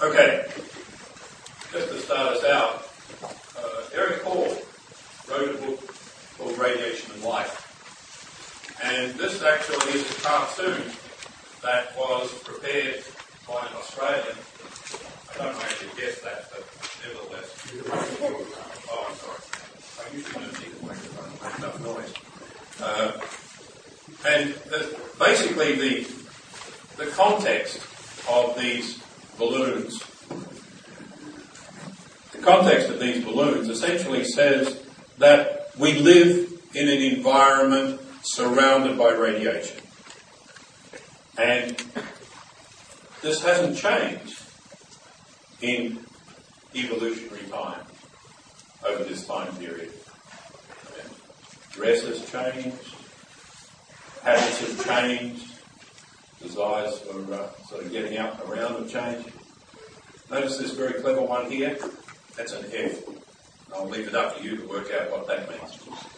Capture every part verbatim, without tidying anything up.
Okay, just to start us out, uh, Eric Hall wrote a book called Radiation and Light. And this actually is a cartoon that was prepared by an Australian. I don't know if you guessed that, but nevertheless. Oh, I'm sorry. I usually don't need to make enough noise. Uh, and the, basically the, the context of these balloons, the context of these balloons essentially says that we live in an environment surrounded by radiation. And this hasn't changed in evolutionary time over this time period. And dress has changed, habits have changed, desires for uh, sort of getting out and around have changed. Notice this very clever one here. That's an F. I'll leave it up to you to work out what that means.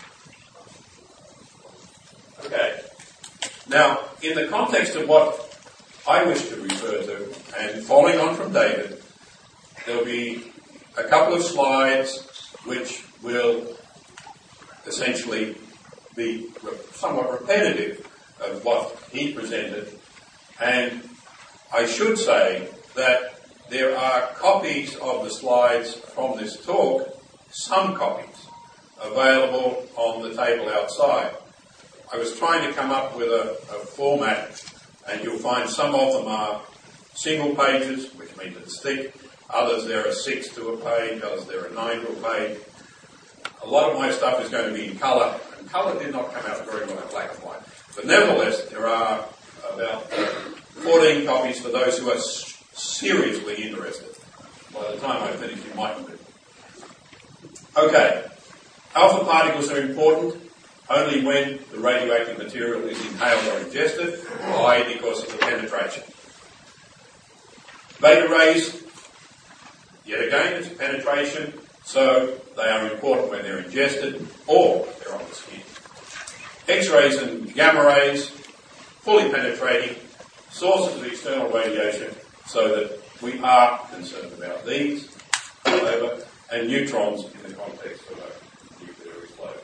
Okay. Now, in the context of what I wish to refer to, and following on from David, there'll be a couple of slides which will essentially be somewhat repetitive of what he presented. And I should say that there are copies of the slides from this talk, some copies, available on the table outside. I was trying to come up with a, a format, and you'll find some of them are single pages, which means it's thick. Others there are six to a page, others there are nine to a page. A lot of my stuff is going to be in colour, and colour did not come out very well in black and white. But nevertheless, there are about uh, fourteen copies for those who are s- seriously interested. By the time I finish, you might be. Okay. Alpha particles are important only when the radioactive material is inhaled or ingested. Why? Because of the penetration. Beta rays, yet again, it's penetration, so they are important when they're ingested or they're on the skin. X-rays and gamma rays, fully penetrating, sources of external radiation, so that we are concerned about these, however, and neutrons in the context of a nuclear explosion.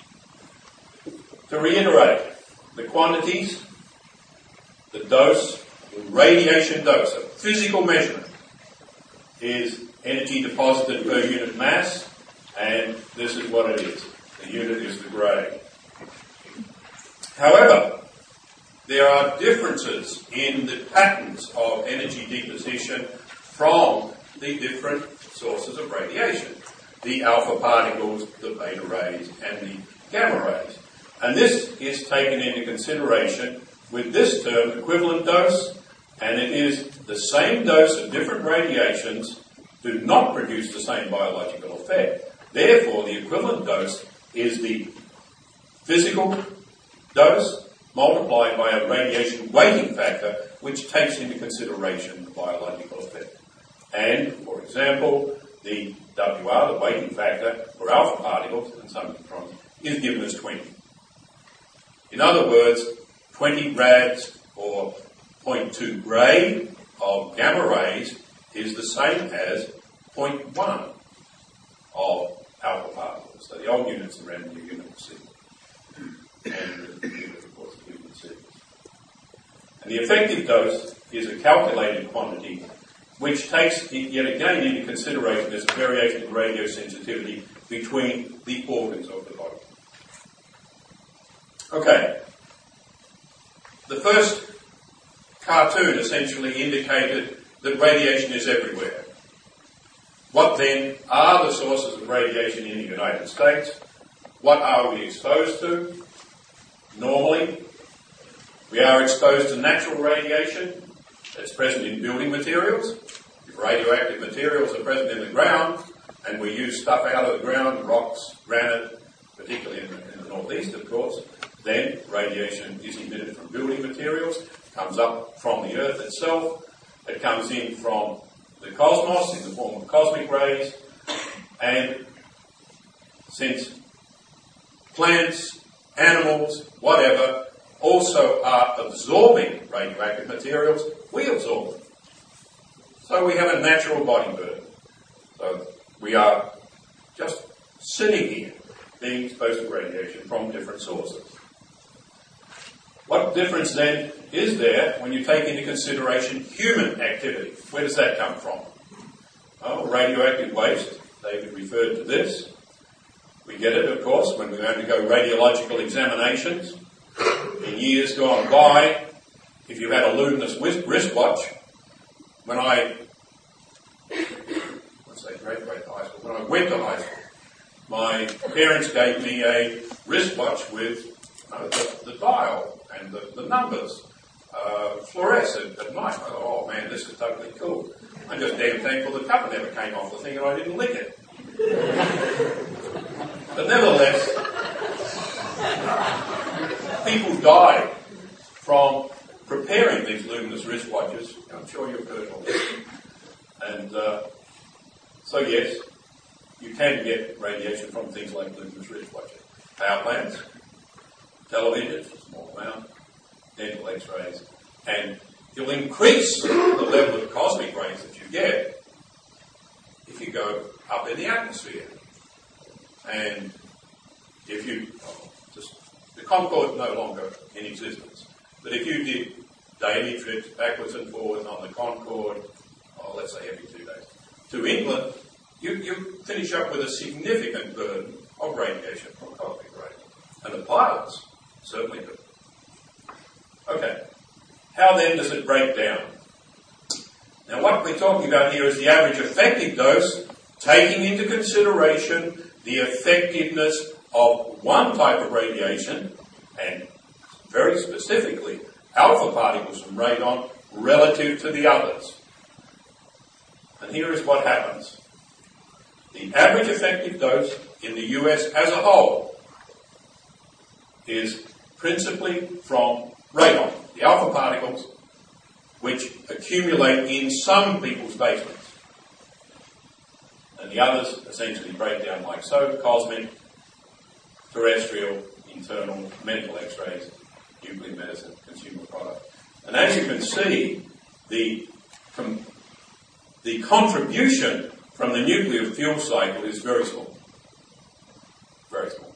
To reiterate, the quantities, the dose, the radiation dose, a physical measurement, is energy deposited per unit mass, and this is what it is. The unit is the Gray. However, there are differences in the patterns of energy deposition from the different sources of radiation, the alpha particles, the beta rays, and the gamma rays. And this is taken into consideration with this term, equivalent dose, and it is the same dose of different radiations do not produce the same biological effect. Therefore, the equivalent dose is the physical dose multiplied by a radiation weighting factor, which takes into consideration the biological effect. And, for example, the W R, the weighting factor for alpha particles and some neutrons, is given as twenty. In other words, twenty rads or zero point two Gray of gamma rays is the same as zero point one of alpha particles. So the old units are around the unit of C. And the unit, of course, the unit C. And the effective dose is a calculated quantity which takes, yet again, into consideration this variation in radiosensitivity between the organs of the body. Okay. The first cartoon essentially indicated that radiation is everywhere. What then are the sources of radiation in the United States? What are we exposed to? Normally, we are exposed to natural radiation that's present in building materials. If radioactive materials are present in the ground, and we use stuff out of the ground, rocks, granite, particularly in the, in the northeast, of course, then radiation is emitted from building materials, comes up from the Earth itself, it comes in from the cosmos in the form of cosmic rays, and since plants, animals, whatever, also are absorbing radioactive materials, we absorb them. So we have a natural body burden. So we are just sitting here being exposed to radiation from different sources. What difference then is there when you take into consideration human activity? Where does that come from? Oh, radioactive waste. David referred to this. We get it, of course, when we undergo radiological examinations. In years gone by, if you had a luminous wristwatch, when I, let's say, graduated high school, when I went to high school, my parents gave me a wristwatch with you know, the, the dial and the, the numbers uh, fluorescent at night. I thought, oh man, this is totally cool. I'm just damn thankful the cover never came off the thing and I didn't lick it. But nevertheless, people died from preparing these luminous wristwatches. I'm sure you've heard all this. And uh, so yes, you can get radiation from things like luminous wristwatches. Power plants, televisions, small amount, dental x-rays, and you'll increase the level of cosmic rays that you get if you go up in the atmosphere. And if you, oh, just, the Concorde is no longer in existence, but if you did daily trips backwards and forwards on the Concorde, oh, let's say every two days, to England, you, you finish up with a significant burden of radiation from cosmic rays. And the pilots certainly do. Okay, how then does it break down? Now what we're talking about here is the average effective dose, taking into consideration the effectiveness of one type of radiation, and very specifically, alpha particles from radon relative to the others. And here is what happens. The average effective dose in the U S as a whole is principally from radon, the alpha particles, which accumulate in some people's basements. And the others essentially break down like so: cosmic, terrestrial, internal, medical x-rays, nuclear medicine, consumer product. And as you can see, the, com- the contribution from the nuclear fuel cycle is very small. Very small.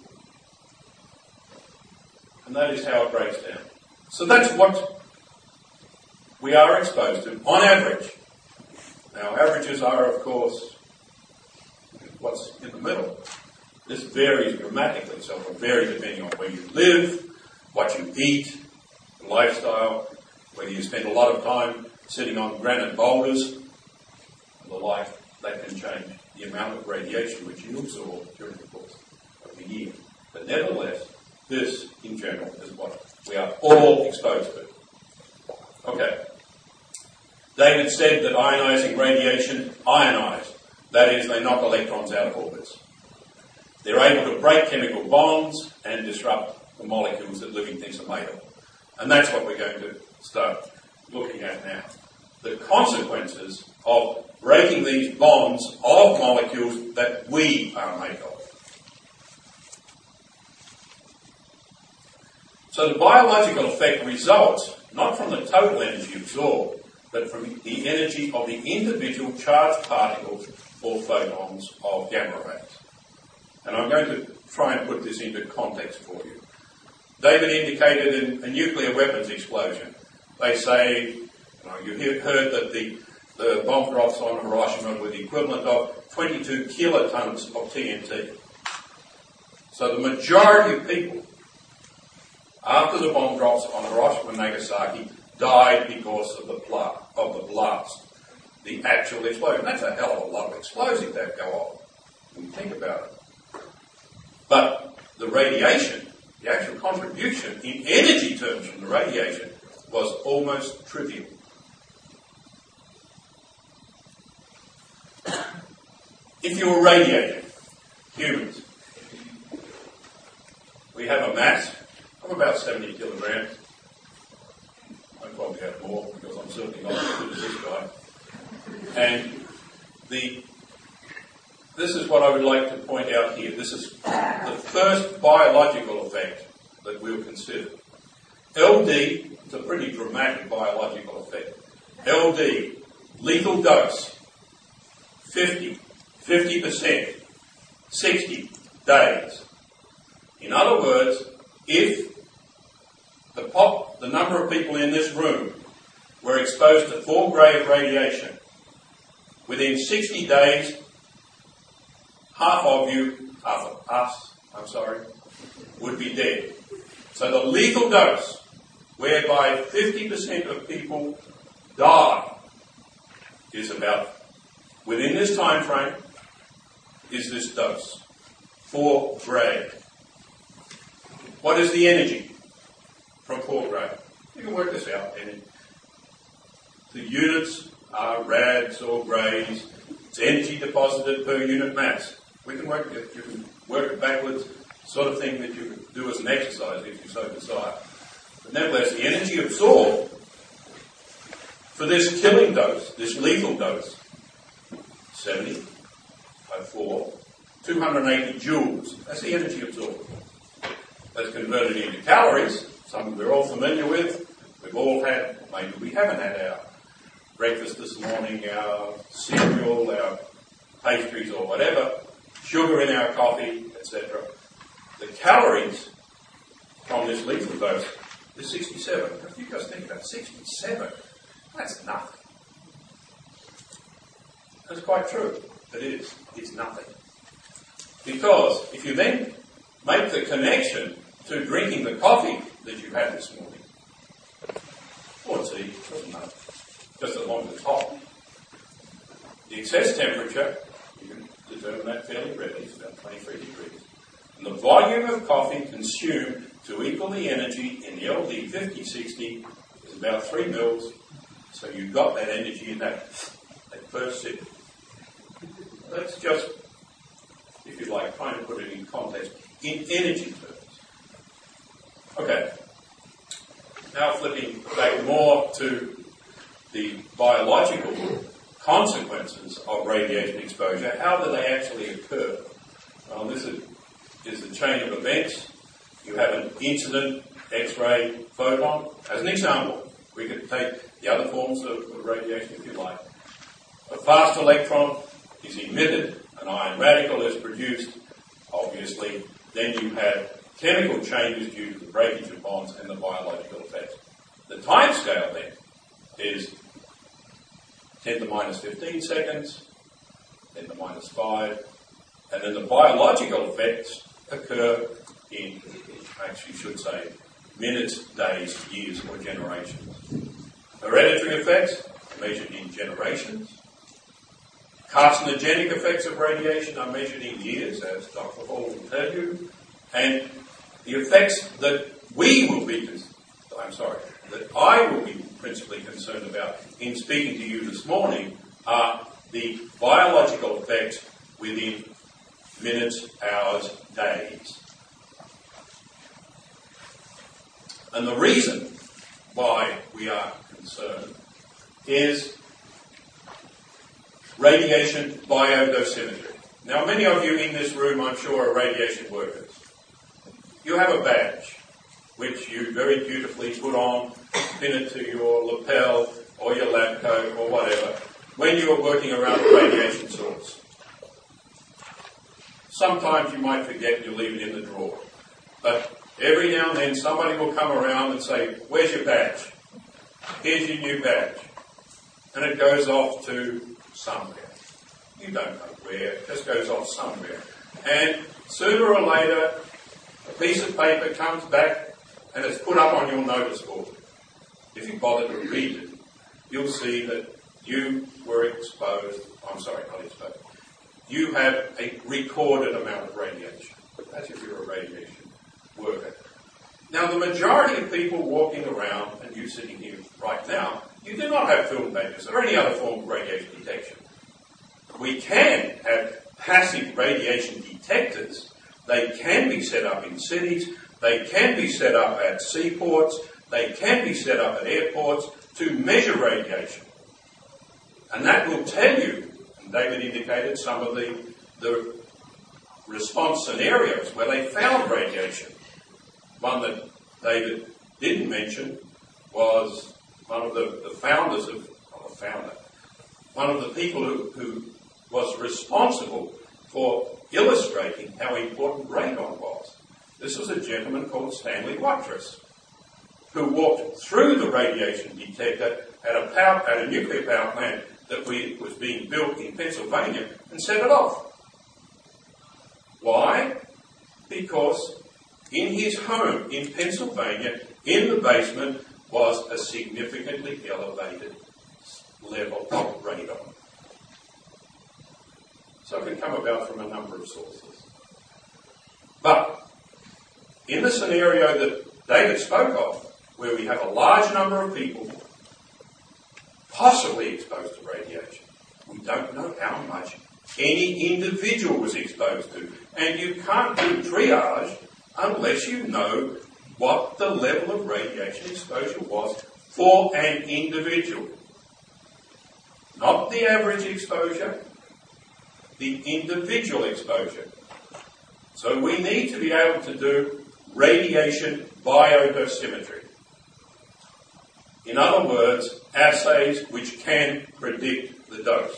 And that is how it breaks down. So that's what we are exposed to on average. Now, averages are, of course, what's in the middle. This varies dramatically, so it will vary depending on where you live, what you eat, lifestyle, whether you spend a lot of time sitting on granite boulders, and the like. That can change the amount of radiation which you absorb during the course of the year. But nevertheless, this, in general, is what we are all exposed to. Okay. David said that ionizing radiation ionize. That is, they knock electrons out of orbits. They're able to break chemical bonds and disrupt the molecules that living things are made of. And that's what we're going to start looking at now. The consequences of breaking these bonds of molecules that we are made of. So the biological effect results not from the total energy absorbed, but from the energy of the individual charged particles or photons of gamma rays. And I'm going to try and put this into context for you. David indicated in a nuclear weapons explosion. They say, you know, you heard that the, the bomb drops on Hiroshima were the equivalent of twenty-two kilotons of T N T. So the majority of people, after the bomb drops on Hiroshima and Nagasaki, died because of the, pla- of the blast, the actual explosion. That's a hell of a lot of explosives that go off when you think about it. But the radiation, the actual contribution in energy terms from the radiation was almost trivial. If you were radiating, humans, we have a mass of about seventy kilograms. I probably have more because I'm certainly not as good as this guy. And the this is what I would like to point out here. This is the first biological effect that we'll consider. L D, it's a pretty dramatic biological effect. L D lethal dose, fifty, fifty percent, sixty days. In other words, if the, pop, the number of people in this room were exposed to four grey of radiation, within sixty days, half of you, half of us, I'm sorry, would be dead. So the lethal dose, whereby fifty percent of people die, is about, within this time frame, is this dose. Four grey. What is the energy from four grey? You can work this out. The units are rads or greys. It's energy deposited per unit mass. We can work it. You can work it backwards, sort of thing that you can do as an exercise if you so desire. But nevertheless, the energy absorbed for this killing dose, this lethal dose, seventy by four, two hundred eighty joules. That's the energy absorbed. That's converted into calories, something we're all familiar with. We've all had, maybe we haven't had our breakfast this morning, our cereal, our pastries or whatever, sugar in our coffee, et cetera. The calories from this lethal dose is sixty-seven. If you guys think about sixty-seven, that's nothing. That's quite true. It is. It's nothing. Because if you then make the connection to drinking the coffee that you had this morning, or tea, doesn't matter, just as long as it's hot, the excess temperature, you can determine that fairly readily, it's about twenty-three degrees. And the volume of coffee consumed to equal the energy in the L D fifty sixty is about three mils. So you've got that energy in that, that first sip. Let's just, if you like, try and put it in context, in energy terms. Okay. Now flipping back more to the biological consequences of radiation exposure, how do they actually occur? Well, this is, is the chain of events. You have an incident X-ray photon. As an example, we could take the other forms of, of radiation if you like. A fast electron is emitted, an ion radical is produced, obviously. Then you have chemical changes due to the breakage of bonds and the biological effects. The time scale then is ten to the minus fifteen seconds, ten to the minus five, and then the biological effects occur in, actually should say, minutes, days, years, or generations. Hereditary effects are measured in generations. Carcinogenic effects of radiation are measured in years, as Doctor Hall will tell you. And the effects that we will be, I'm sorry, that I will be principally concerned about in speaking to you this morning are the biological effects within minutes, hours, days. And the reason why we are concerned is radiation biodosimetry. Now, many of you in this room, I'm sure, are radiation workers. You have a badge, which you very dutifully put on, pin it to your lapel or your lab coat or whatever, when you are working around a radiation source. Sometimes you might forget and you leave it in the drawer. But every now and then somebody will come around and say, "Where's your badge? Here's your new badge." And it goes off to somewhere. You don't know where, it just goes off somewhere. And sooner or later, a piece of paper comes back and it's put up on your notice board. If you bother to read it, you'll see that you were exposed, I'm sorry, not exposed, you have a recorded amount of radiation. That's if you're a radiation worker. Now, the majority of people walking around, and you sitting here right now, you do not have film badges or any other form of radiation detection. We can have passive radiation detectors. They can be set up in cities. They can be set up at seaports. They can be set up at airports to measure radiation. And that will tell you, and David indicated some of the, the response scenarios where they found radiation. One that David didn't mention was one of the, the founders of, oh, the founder, one of the people who, who was responsible for illustrating how important radon was. This was a gentleman called Stanley Watrous, who walked through the radiation detector at a, power, at a nuclear power plant that we, was being built in Pennsylvania and set it off. Why? Because in his home in Pennsylvania, in the basement, was a significantly elevated level of radon. So it can come about from a number of sources. But in the scenario that David spoke of, where we have a large number of people possibly exposed to radiation, we don't know how much any individual was exposed to. And you can't do triage unless you know what the level of radiation exposure was for an individual. Not the average exposure, the individual exposure. So we need to be able to do radiation biodosimetry. In other words, assays which can predict the dose.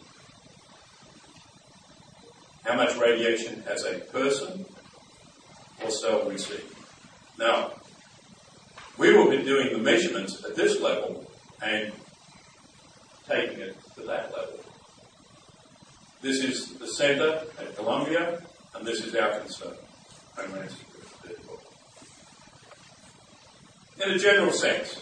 How much radiation has a person or cell received? Now, we will be doing the measurements at this level and taking it to that level. This is the centre at Columbia, and this is our concern. Homeland Security. In a general sense,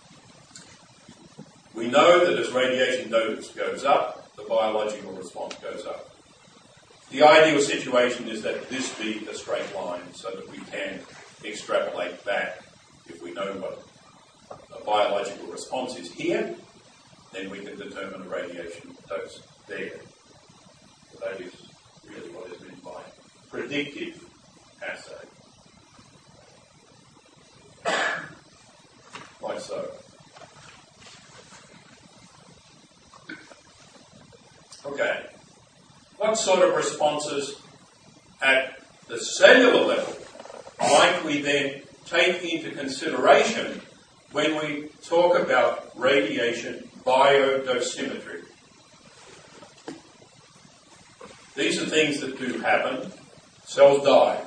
we know that as radiation dose goes up, the biological response goes up. The ideal situation is that this be a straight line so that we can extrapolate back. If we know what a biological response is here, then we can determine a radiation dose there. So that is really what is meant by predictive assay. Like so. Okay. What sort of responses at the cellular level might we then take into consideration when we talk about radiation biodosimetry? These are things that do happen. Cells die.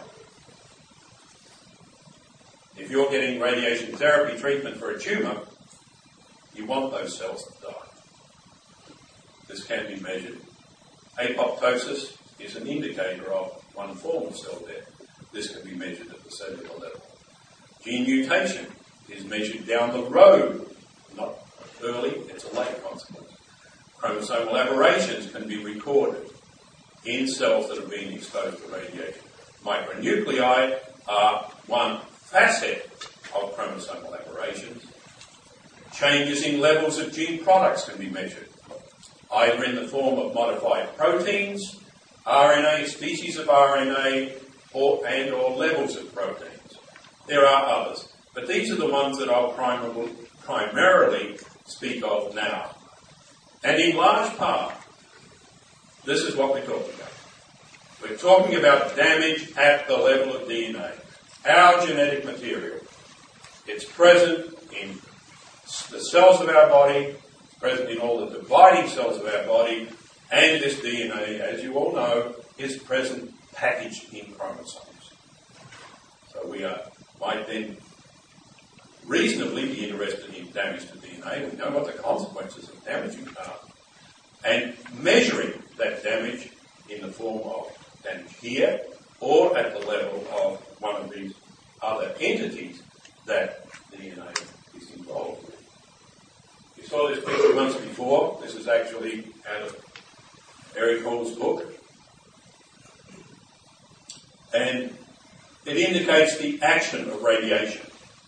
If you're getting radiation therapy treatment for a tumour, you want those cells to die. This can be measured. Apoptosis is an indicator of one form of cell death. This can be measured at the cellular level. Gene mutation is measured down the road, not early, it's a late consequence. Chromosomal aberrations can be recorded in cells that have been exposed to radiation. Micronuclei are one facet of chromosomal aberrations. Changes in levels of gene products can be measured, either in the form of modified proteins, R N A, species of R N A, or and or levels of proteins. There are others, but these are the ones that I'll primarily, primarily speak of now. And in large part, this is what we're talking about. We're talking about damage at the level of D N A. Our genetic material. It's present in the cells of our body, present in all the dividing cells of our body, and this D N A, as you all know, is present packaged in chromosomes. So we are, might then reasonably be interested in damage to D N A. We know what the consequences of damaging are. And measuring that damage in the form of damage here or at the level of one of these other entities that D N A is involved with. You saw this picture once before. This is actually out of Eric Hall's book. And it indicates the action of radiation.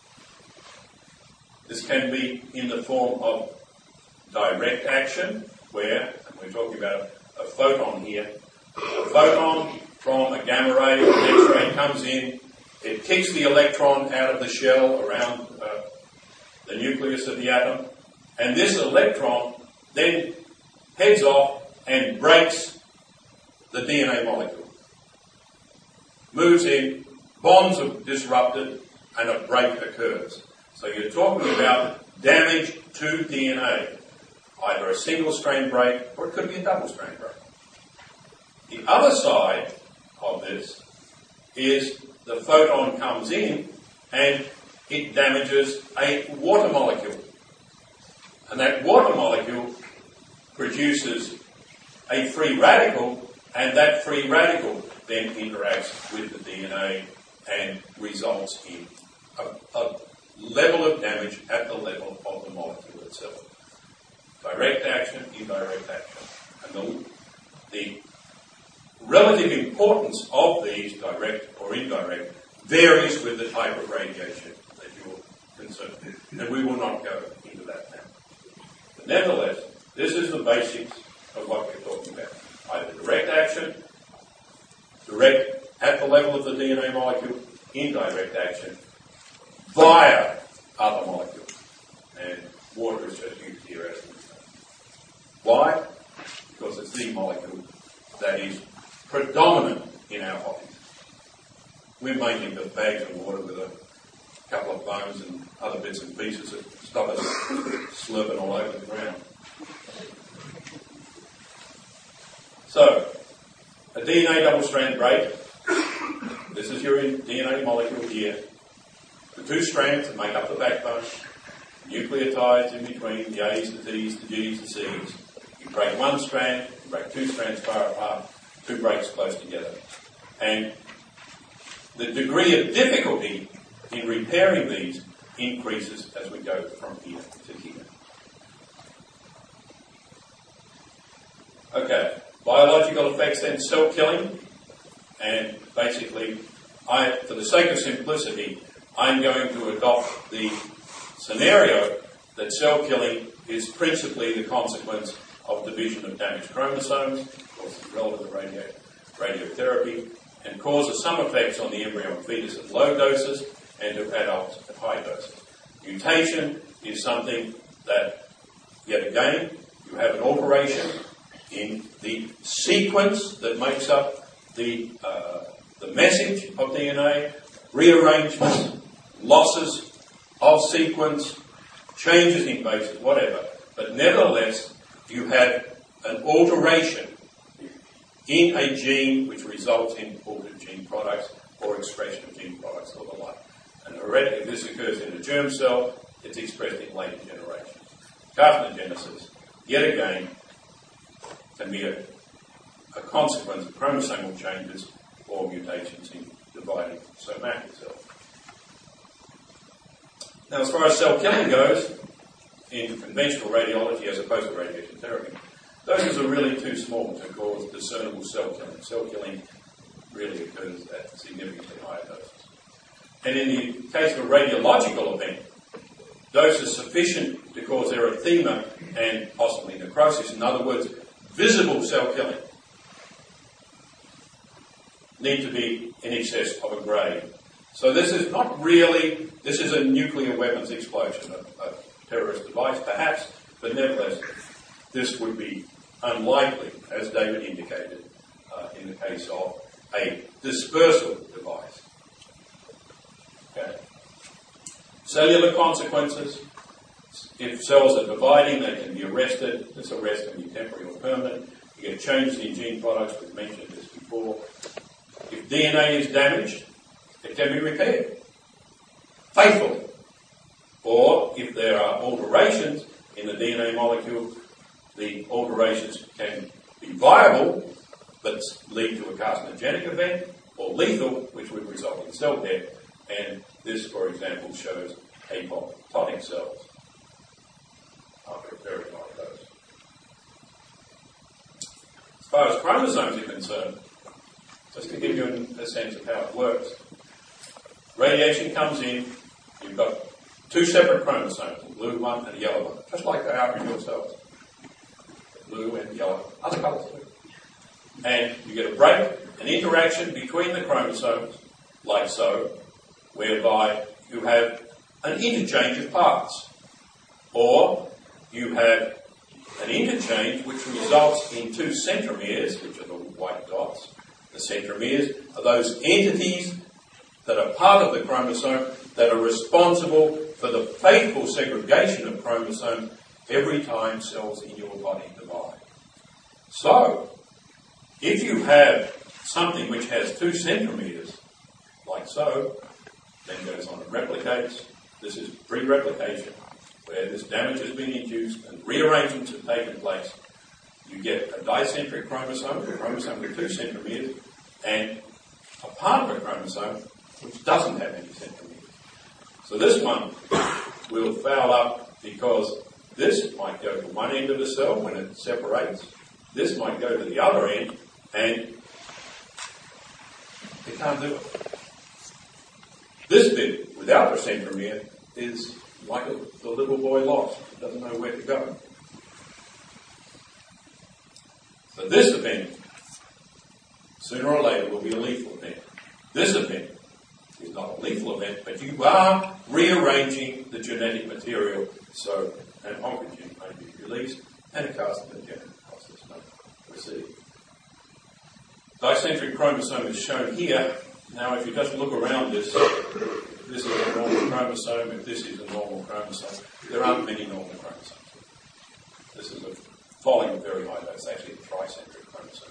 This can be in the form of direct action, where, and we're talking about a photon here, a photon from a gamma ray or an X-ray comes in, it kicks the electron out of the shell around uh, the nucleus of the atom, and this electron then heads off and breaks the D N A molecule. Moves in, bonds are disrupted, and a break occurs. So you're talking about damage to D N A. either a single strand break or it could be a double strand break. The other side of this is the photon comes in and it damages a water molecule. And that water molecule produces a free radical, and that free radical then interacts with the D N A and results in a, a level of damage at the level of the molecule itself. Direct action, indirect action. And the, the relative importance of these, direct or indirect, varies with the type of radiation that you're concerned with. And we will not go into that now. But nevertheless, this is the basics of what we're talking about. Either direct action, direct at the level of the D N A molecule, indirect action via other molecules. And water is just used here as an example. Why? Because it's the molecule that is predominant in our bodies. We're making the bags of water with a couple of bones and other bits and pieces that stop us slurping all over the ground. So, a D N A double-strand break. This is your D N A molecule here. The two strands that make up the backbone, nucleotides in between, the A's, the T's, the G's, the C's. You break one strand, you break two strands far apart, two breaks close together. And the degree of difficulty in repairing these increases as we go from here to here. Okay, biological effects then, cell killing, and basically, I, for the sake of simplicity, I'm going to adopt the scenario that cell killing is principally the consequence of division of damaged chromosomes, of course it's relevant to radio, radiotherapy, and causes some effects on the embryo and fetus at low doses and to adults at high doses. Mutation is something that, yet again, you have an alteration in the sequence that makes up the, uh, the message of D N A, rearrangements, losses of sequence, changes in bases, whatever. But nevertheless, you have an alteration in a gene which results in altered gene products or expression of gene products or the like. And heredity, if this occurs in a germ cell, it's expressed in later generations. Carcinogenesis, yet again, can be a, a consequence of chromosomal changes or mutations in dividing somatic cells. Now, as far as cell killing goes, in conventional radiology as opposed to radiation therapy, doses are really too small to cause discernible cell killing. Cell killing really occurs at significantly higher doses. And in the case of a radiological event, doses sufficient to cause erythema and possibly necrosis, in other words, visible cell killing, need to be in excess of a grade. So this is not really, this is a nuclear weapons explosion, a, a terrorist device perhaps, but nevertheless, this would be unlikely, as David indicated, uh, in the case of a dispersal device. Okay. Cellular consequences. If cells are dividing, they can be arrested. This arrest can be temporary or permanent. You get changes in gene products. We've mentioned this before. If D N A is damaged, it can be repaired faithfully. Or if there are alterations in the D N A molecule, the alterations can be viable but lead to a carcinogenic event, or lethal, which would result in cell death. And this, for example, shows apoptotic cells after a very high dose. As far as chromosomes are concerned, just to give you a sense of how it works, radiation comes in, you've got two separate chromosomes, a blue one and a yellow one, just like they are in your cells. Blue and yellow, other colours too. And you get a break, an interaction between the chromosomes, like so, whereby you have an interchange of parts. Or you have an interchange which results in two centromeres, which are the white dots. The centromeres are those entities that are part of the chromosome that are responsible for the faithful segregation of chromosomes every time cells in your body divide. So, if you have something which has two centromeres, like so, then goes on and replicates. This is pre-replication, where this damage has been induced and rearrangements have taken place. You get a dicentric chromosome, a chromosome with two centromeres, and a part of a chromosome which doesn't have any centromeres. So this one will foul up because this might go to one end of the cell when it separates. This might go to the other end, and it can't do it. This bit, without the centromere, is like a, the little boy lost. It doesn't know where to go. So this event, sooner or later, will be a lethal event. This event is not a lethal event, but you are rearranging the genetic material so an oncogene may be released and a carcinogenic process may proceed. Dicentric chromosome is shown here. Now, if you just look around this, if this is a normal chromosome, if this is a normal chromosome, there aren't many normal chromosomes. This is a falling a very high dose, actually a tricentric chromosome.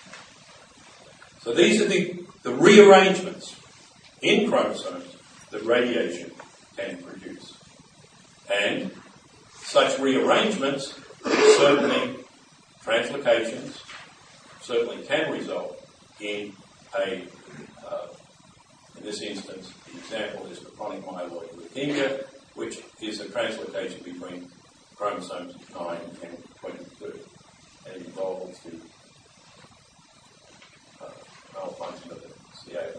So these are the, the rearrangements in chromosomes that radiation can produce. And such rearrangements, certainly translocations, certainly can result in a, uh, in this instance, the example is for chronic myeloid leukemia, which is a translocation between chromosomes nine and twenty-two, and it involves the uh, malfunction of the C A.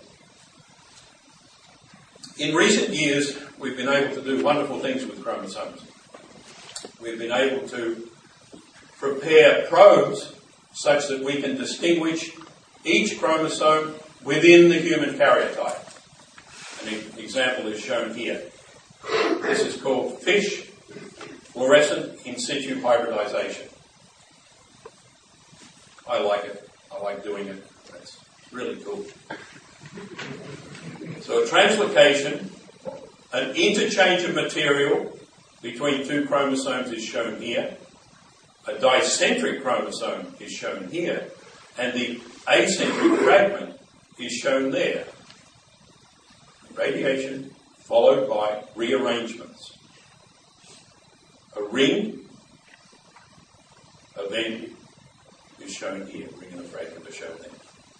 In recent years, we've been able to do wonderful things with chromosomes. We've been able to prepare probes such that we can distinguish each chromosome within the human karyotype. An example is shown here. This is called FISH, fluorescent in situ hybridization. I like it. I like doing it. It's really cool. So a translocation, an interchange of material between two chromosomes is shown here. A dicentric chromosome is shown here, and the acentric fragment is shown there. Radiation followed by rearrangements. A ring event is shown here. A ring and a fragment are shown there.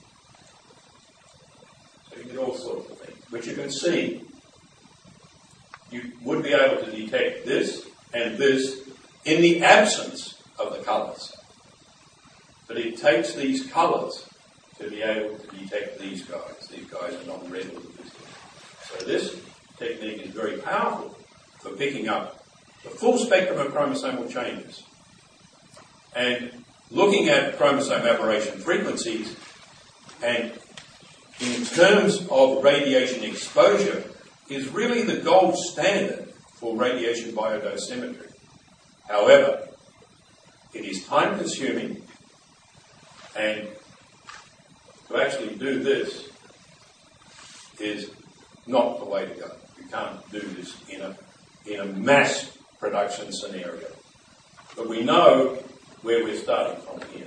So you get all sorts of things, which you can see. You would be able to detect this and this in the absence of the colours. But it takes these colours to be able to detect these guys. These guys are not red or visible. So this technique is very powerful for picking up the full spectrum of chromosomal changes. And looking at chromosome aberration frequencies, and in terms of radiation exposure, is really the gold standard for radiation biodosimetry. However, it is time consuming, and to actually do this is not the way to go. You can't do this in a, in a mass production scenario. But we know where we're starting from here.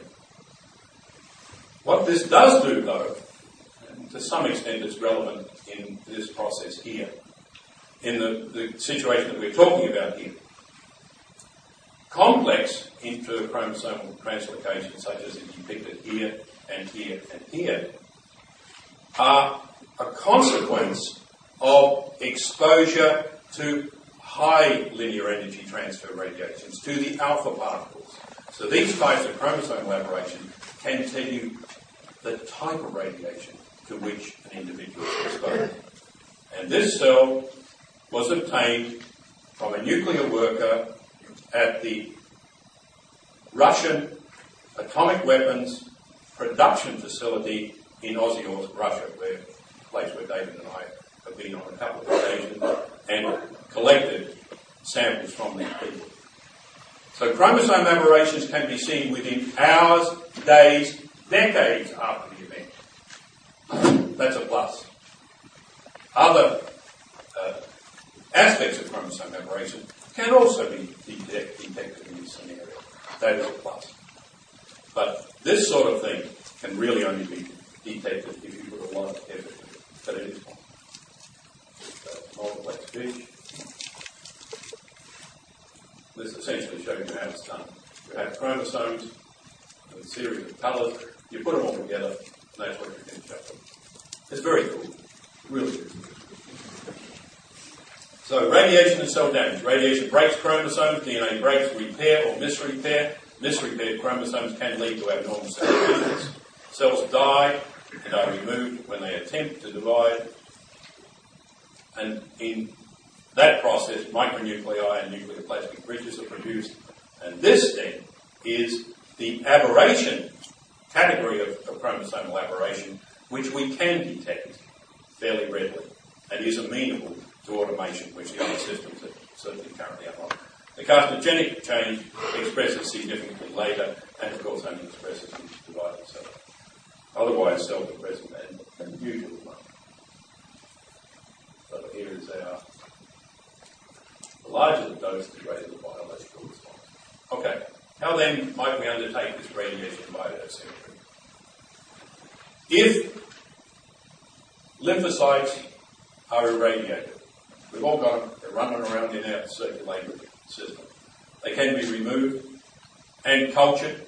What this does do, though, and to some extent it's relevant in this process here, in the, the situation that we're talking about here. Complex interchromosomal translocations, such as is depicted here and here and here, are a consequence of exposure to high linear energy transfer radiations, to the alpha particles. So these types of chromosomal aberration can tell you the type of radiation to which an individual is exposed. And this cell was obtained from a nuclear worker at the Russian atomic weapons production facility in Ozyozd, Russia, where a place where David and I have been on a couple of occasions and collected samples from these people. So chromosome aberrations can be seen within hours, days, decades after the event. That's a plus. Other uh, aspects of chromosome aberration can also be detect, detected in this scenario. That is a plus. But this sort of thing can really only be detected if you put a lot of effort into it. But it is possible. So, multiplex speech. This essentially shows you how it's done. You have chromosomes with a series of colours. You put them all together, and that's what you can show them. It's very cool. Really good. So radiation and cell damage. Radiation breaks chromosomes, D N A breaks, repair or misrepair. Misrepaired chromosomes can lead to abnormal cell divisions. Cells die and are removed when they attempt to divide. And in that process, micronuclei and nucleoplasmic bridges are produced. And this then is the aberration category of, of chromosomal aberration, which we can detect fairly readily and is amenable to automation, which the other systems are certainly currently are not. The carcinogenic change expresses significantly later and, of course, only expresses in divided cells. Otherwise, cells are present and, and usually not. So here is our, the larger the dose, the greater the biological response. Okay, how then might we undertake this radiation biodosimetry? If lymphocytes are irradiated, we've all got them, they're running around in our circulating system. They can be removed and cultured.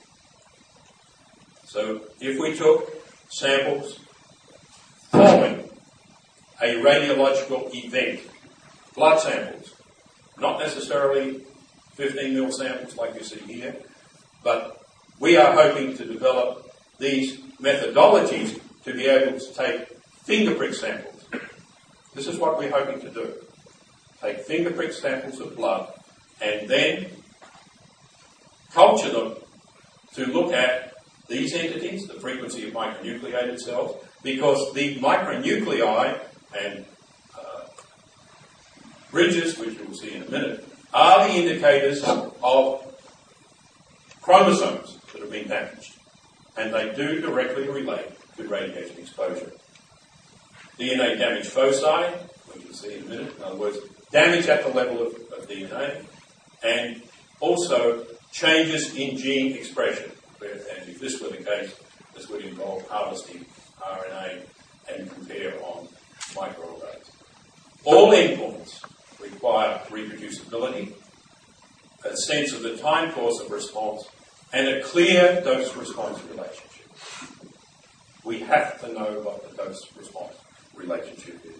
So if we took samples following a radiological event, blood samples, not necessarily fifteen mil samples like you see here, but we are hoping to develop these methodologies to be able to take finger prick samples. This is what we're hoping to do. Take finger prick samples of blood and then culture them to look at these entities, the frequency of micronucleated cells, because the micronuclei and uh, bridges, which you will see in a minute, are the indicators of chromosomes that have been damaged. And they do directly relate to radiation exposure. D N A damage foci, which you'll see in a minute, in other words, damage at the level of, of D N A, and also changes in gene expression. And if this were the case, this would involve harvesting R N A and compare on microarrays. All endpoints require reproducibility, a sense of the time course of response, and a clear dose-response relationship. We have to know what the dose-response relationship is.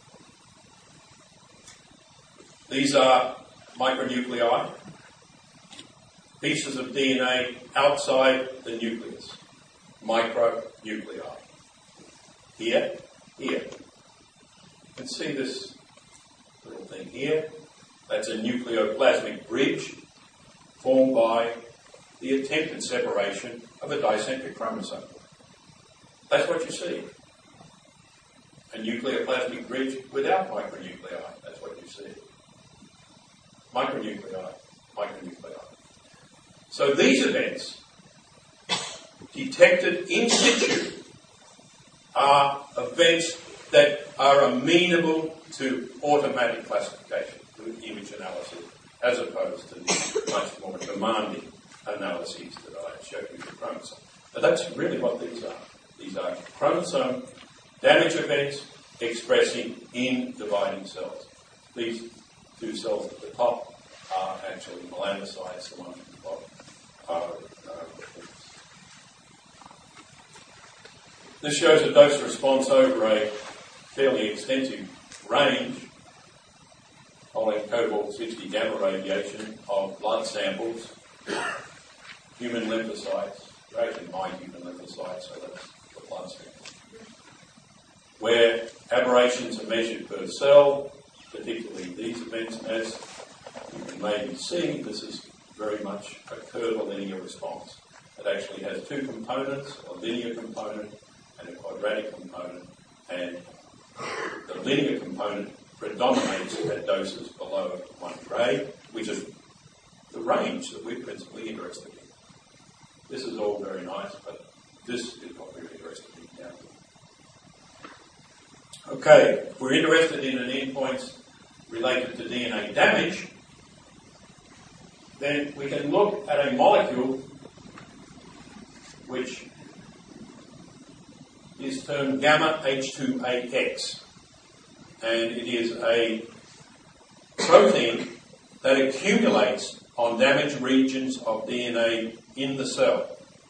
These are micronuclei, pieces of D N A outside the nucleus, micronuclei. Here, here. You can see this little thing here. That's a nucleoplasmic bridge formed by the attempted separation of a dicentric chromosome. That's what you see. A nucleoplasmic bridge without micronuclei. That's what you see. Micronuclei, micronuclei. So these events, detected in situ, are events that are amenable to automatic classification, to image analysis, as opposed to the much more demanding analyses that I showed you for chromosomes. But that's really what these are. These are chromosome damage events expressing in dividing cells. These two cells at the top are actually melanocytes, the ones at the bottom are uh, This shows a dose response over a fairly extensive range following cobalt sixty gamma radiation of blood samples, human lymphocytes, actually my human lymphocytes, so that's the blood samples, where aberrations are measured per cell, particularly these events. As you can maybe see, this is very much a curvilinear response. It actually has two components, a linear component and a quadratic component, and the linear component predominates at doses below one gray, which is the range that we're principally interested in. This is all very nice, but this is what we're interested in now. Okay, we're interested in an endpoints related to D N A damage. then we can look at a molecule which is termed gamma H two A X, and it is a protein that accumulates on damaged regions of D N A in the cell,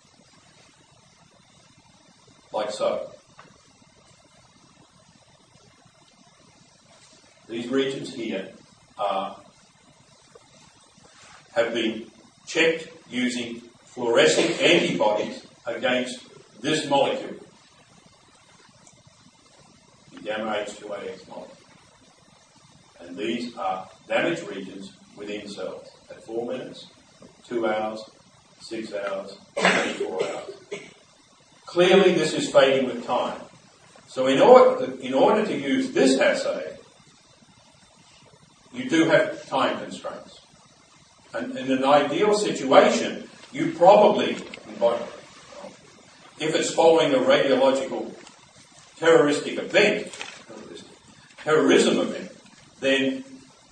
like so. These regions here are, have been checked using fluorescent antibodies against this molecule, the gamma H two A X molecule. And these are damaged regions within cells at four minutes, two hours, six hours, twenty-four hours. Clearly this is fading with time. So in order to, in order to use this assay, you do have time constraints. And in an ideal situation, you probably, if it's following a radiological terroristic event, terrorism event, then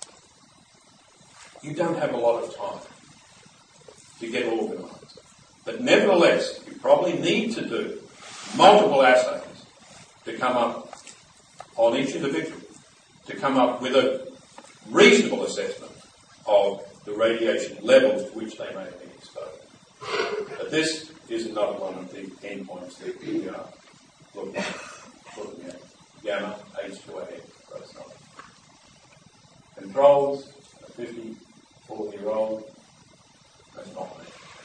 you don't have a lot of time to get organised. But nevertheless, you probably need to do multiple assays to come up on each individual, to come up with a reasonable assessment of the radiation levels to which they may have been exposed. But this is another one of the endpoints that we are looking at, looking at gamma H two A X. Controls, a fifty-four-year-old, that's not me.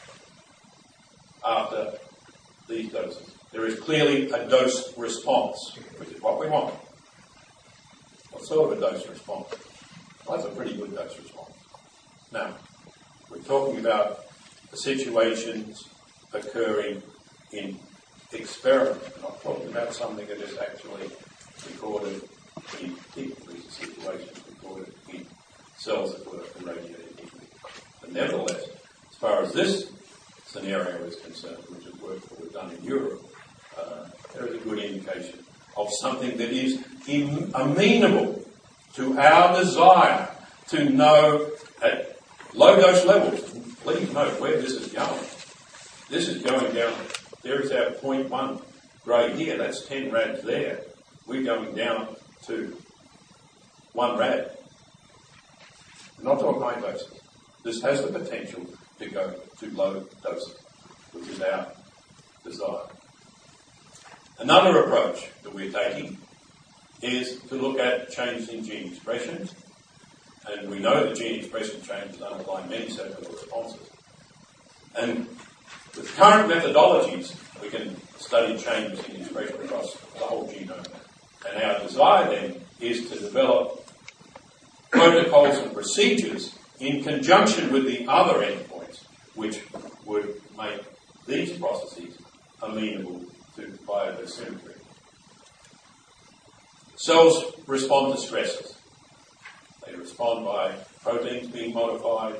After these doses, there is clearly a dose response, which is what we want. What sort of a dose response? Well, that's a pretty good dose response. Now, we're talking about the situations occurring in experiments. We're not talking about something that is actually recorded in people. These are situations recorded in cells that were irradiated. But nevertheless, as far as this scenario is concerned, which is work that we've done in Europe, uh, there is a good indication of something that is in, amenable to our desire to know at low dose levels. Please note where this is going. This is going down. There is our zero point one grade here. That's ten rads there. We're going down to one rad. We're not talking high doses. This has the potential to go to low doses, which is our desire. Another approach that we're taking is to look at changes in gene expression. And we know that gene expression changes underlie many cellular responses. And with current methodologies, we can study changes in expression across the whole genome. And our desire then is to develop protocols and procedures in conjunction with the other endpoints, which would make these processes amenable to biodosimetry. Cells respond to stresses. They respond by proteins being modified,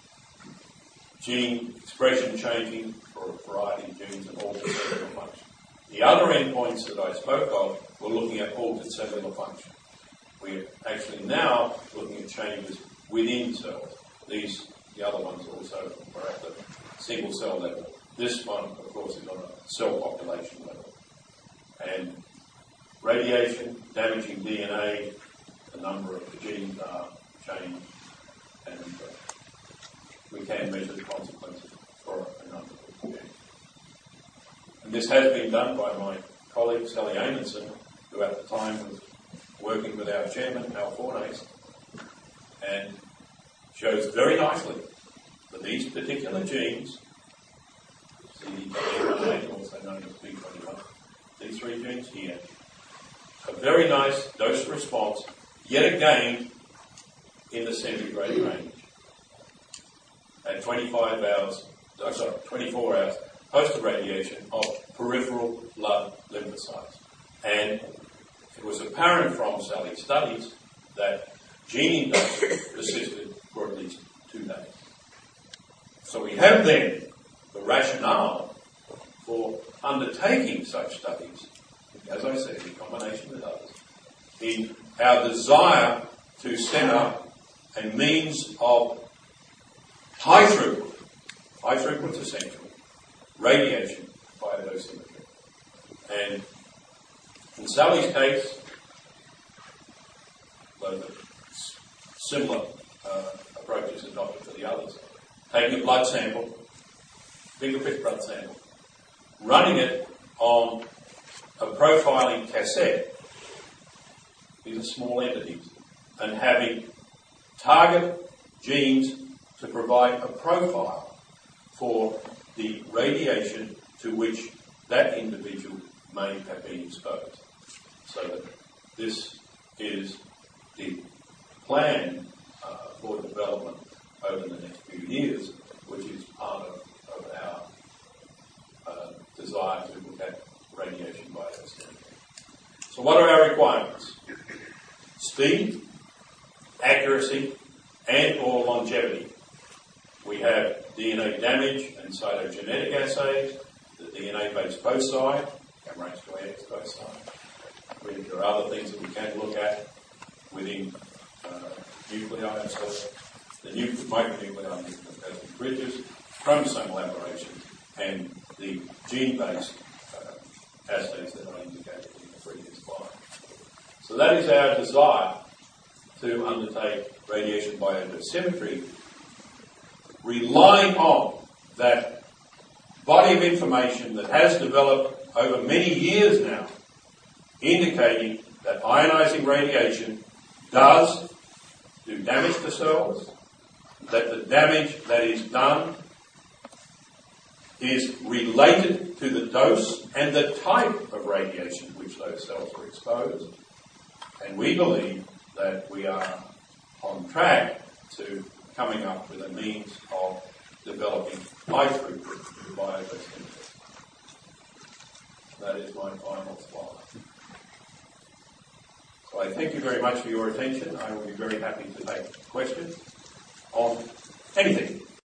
gene expression changing for a variety of genes and altered cellular function. The other endpoints that I spoke of were looking at altered cellular function. We're actually now looking at changes within cells. These, the other ones also are at the single cell level. This one, of course, is on a cell population level. And radiation, damaging D N A, the number of the genes are changed, and uh, we can measure the consequences for a number of genes. And this has been done by my colleague Sally Amundsen, who at the time was working with our chairman, Al Fornace, and shows very nicely that these particular genes, C D K A one eight, also known as B twenty-one, these three genes here, a very nice dose response, yet again in the centigrade range. At twenty-five hours, oh, sorry, twenty-four hours post-irradiation of peripheral blood lymphocytes. And it was apparent from Sally's studies that gene induction persisted for at least two days. So we have then the rationale for undertaking such studies, as I said, in combination with others, in our desire to set up a means of high throughput, high throughput is essential, radiation via dosimetry. And in Sally's case, though the similar uh, approaches adopted for the others, taking a blood sample, finger prick blood sample, running it on a profiling cassette, these are small entities, and having target genes to provide a profile for the radiation to which that individual may have been exposed. So that this is the plan uh, for development over the next few years, which is part of, of our uh, desire to look at radiation biodosimetry. So what are our requirements? Speed, accuracy, and or longevity. We have D N A damage and cytogenetic assays, the D N A-based foci, gamma H two A X foci. There are other things that we can look at within uh, nuclei, so the nuclear, micronuclei, nucleoplasmic bridges, chromosomal aberrations, and the gene-based uh, assays that I indicated in the previous slide. So that is our desire to undertake radiation biodosimetry, relying on that body of information that has developed over many years now, indicating that ionizing radiation does do damage to cells, that the damage that is done is related to the dose and the type of radiation which those cells are exposed. And we believe that we are on track to coming up with a means of developing high throughput biodosimetry. That is my final slide. So I thank you very much for your attention. I will be very happy to take questions on anything.